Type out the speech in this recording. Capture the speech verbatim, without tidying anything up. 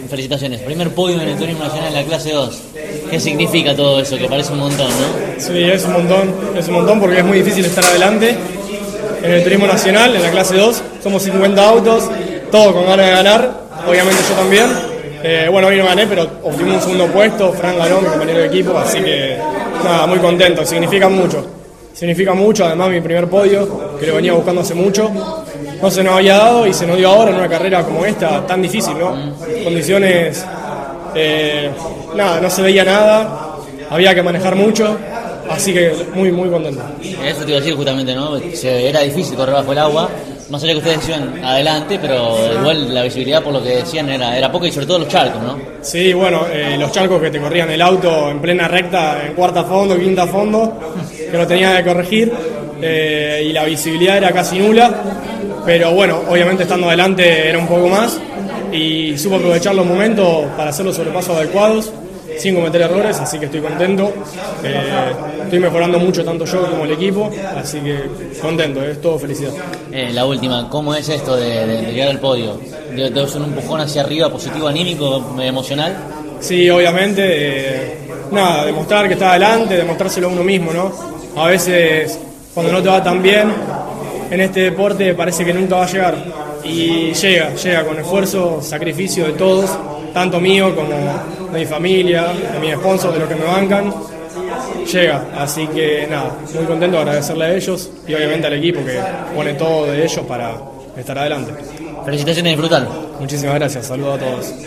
felicitaciones. Primer podio en el turismo nacional en la clase dos. ¿Qué significa todo eso? Que parece un montón, ¿no? Sí, es un montón, es un montón porque es muy difícil estar adelante. En el turismo nacional, en la clase dos, somos cincuenta autos, todos con ganas de ganar, obviamente yo también. Eh, bueno, hoy no gané, pero obtuvimos un segundo puesto, Fran ganó, mi compañero de equipo, así que nada, muy contento, significa mucho. Significa mucho, además mi primer podio, que lo venía buscando hace mucho, no se nos había dado y se nos dio ahora en una carrera como esta, tan difícil, ¿no? Condiciones, eh, nada, no se veía nada, había que manejar mucho, así que muy, muy contento. Eso te iba a decir justamente, ¿no? Se, era difícil correr bajo el agua, más allá que ustedes iban adelante, pero igual la visibilidad, por lo que decían, era, era poca y sobre todo los charcos, ¿no? Sí, bueno, eh, los charcos que te corrían el auto en plena recta, en cuarta fondo, quinta fondo, que lo tenía que corregir, eh, y la visibilidad era casi nula, pero bueno, obviamente estando adelante era un poco más, y supo aprovechar los momentos para hacer los sobrepasos adecuados, sin cometer errores, así que estoy contento. Eh, estoy mejorando mucho, tanto yo como el equipo, así que contento, es todo felicidad. Eh, la última, ¿cómo es esto de, de, de llegar al podio? ¿Debe debe ser un empujón hacia arriba, positivo, anímico, emocional? Sí, obviamente, eh, nada, demostrar que está adelante, demostrárselo a uno mismo, ¿no? A veces, cuando no te va tan bien, en este deporte parece que nunca va a llegar, y llega, llega con esfuerzo, sacrificio de todos, tanto mío como de mi familia, de mis sponsors, de los que me bancan, llega, así que nada, muy contento de agradecerle a ellos y obviamente al equipo que pone todo de ellos para estar adelante. Felicitaciones, disfrutar. Muchísimas gracias, saludos a todos.